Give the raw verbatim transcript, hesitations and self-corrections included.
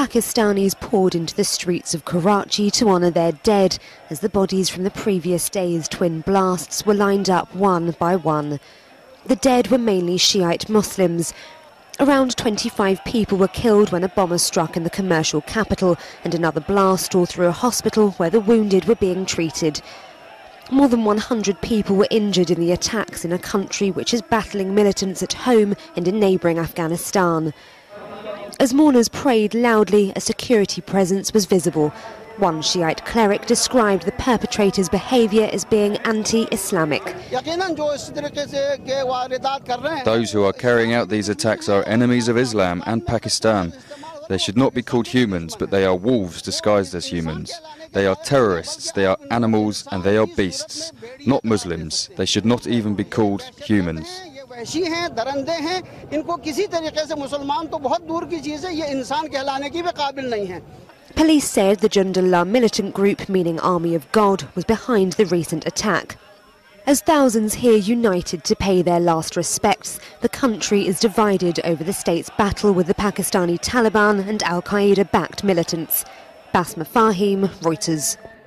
Pakistanis poured into the streets of Karachi to honour their dead as the bodies from the previous day's twin blasts were lined up one by one. The dead were mainly Shiite Muslims. Around twenty-five people were killed when a bomber struck in the commercial capital and another blast tore through a hospital where the wounded were being treated. More than one hundred people were injured in the attacks in a country which is battling militants at home and in neighbouring Afghanistan. As mourners prayed loudly, a security presence was visible. One Shiite cleric described the perpetrators' behaviour as being anti-Islamic. Those who are carrying out these attacks are enemies of Islam and Pakistan. They should not be called humans, but they are wolves disguised as humans. They are terrorists, they are animals, and they are beasts. Not Muslims. They should not even be called humans. Police said the Jundullah militant group, meaning Army of God, was behind the recent attack. As thousands here united to pay their last respects, the country is divided over the state's battle with the Pakistani Taliban and Al-Qaeda-backed militants. Basma Fahim, Reuters.